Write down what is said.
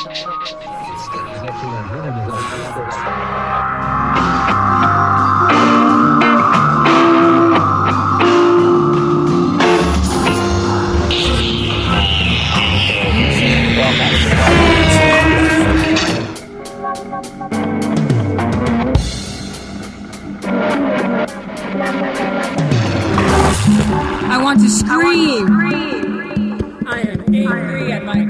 I want to scream. I am angry at my